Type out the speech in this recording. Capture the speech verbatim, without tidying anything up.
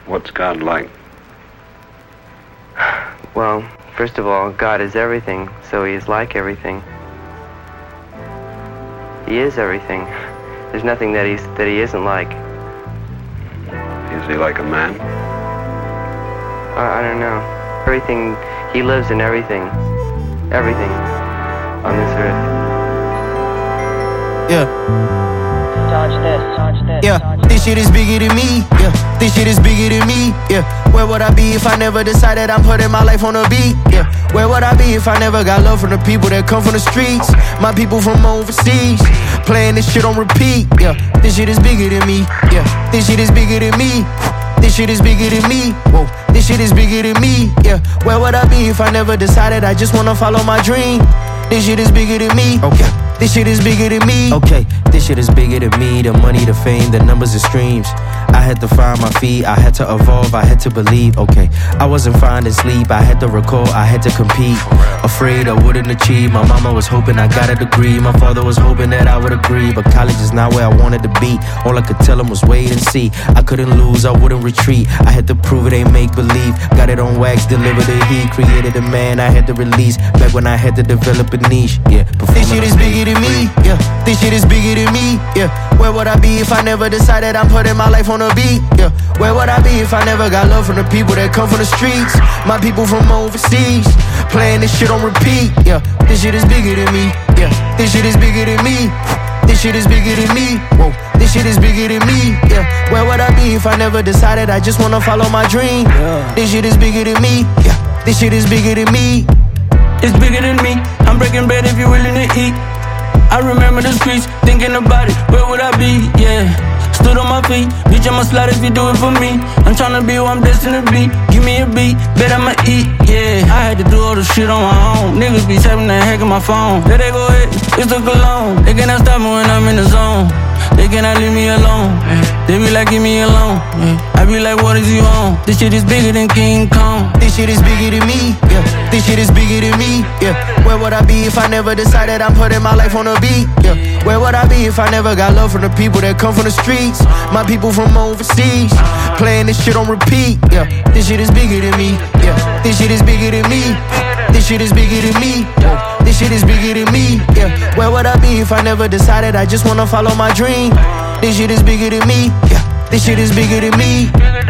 What's God like? Well, first of all, God is everything, so he is like everything. He is everything. There's nothing that he's that he isn't like. Is he like a man? I, I don't know. Everything, he lives in everything. Everything on this earth. Yeah. Dodge this, dodge this. Yeah, dodge this shit is bigger than me. Yeah, this shit is bigger than me. Yeah, where would I be if I never decided I'm putting my life on a beat? Yeah, where would I be if I never got love from the people that come from the streets? My people from overseas, playing this shit on repeat. Yeah, this shit is bigger than me. Yeah, this shit is bigger than me. This shit is bigger than me. Whoa, this shit is bigger than me. Yeah, where would I be if I never decided I just wanna follow my dream? This shit is bigger than me. Okay. This shit is bigger than me. Okay, this shit is bigger than me. The money, the fame, the numbers, the streams. I had to find my feet, I had to evolve, I had to believe. Okay, I wasn't finding sleep, I had to recall, I had to compete. Afraid I wouldn't achieve. My mama was hoping I got a degree. My father was hoping that I would agree. But college is not where I wanted to be. All I could tell him was wait and see. I couldn't lose, I wouldn't retreat. I had to prove it ain't make believe. Got it on wax, delivered the heat. Created a man I had to release. Back when I had to develop a niche. Yeah, this shit is bigger than me. Yeah, this shit is bigger than me. Yeah, where would I be if I never decided I'm putting my life on a beat? Yeah, where would I be if I never got love from the people that come from the streets? My people from overseas, playing this shit on repeat. Yeah, this shit is bigger than me. Yeah, this shit is bigger than me. This shit is bigger than me. Whoa, this shit is bigger than me. Yeah, where would I be if I never decided I just wanna follow my dream? Yeah. This shit is bigger than me. Yeah, this shit is bigger than me. It's bigger than me. I'm breaking bread if you're willing to eat. I remember the streets, thinking about it. Where would I be? Yeah. Stood on my feet, bitch, I'ma slide if you do it for me. I'm tryna be who I'm destined to be. Give me a beat, bet I'ma eat, yeah. I had to do all the shit on my own. Niggas be tapping the heck of my phone. There they go ahead, it's the cologne. They cannot stop me when I'm in the zone. They cannot leave me alone. They be like, give me alone. I be like, what is you on? This shit is bigger than King Kong. This shit is bigger than me. Yeah, this shit is bigger than me. Yeah, where would I be if I never decided I'm putting my life on a beat? Yeah, where would I be if I never got love from the people that come from the streets? My people from overseas, playing this shit on repeat. Yeah, this shit is bigger than me. Yeah, this shit is bigger than me. This shit is bigger than me. Whoa, this shit is bigger than me. Yeah, where would I be if I never decided I just wanna follow my dream? This shit is bigger than me. Yeah, this shit is bigger than me.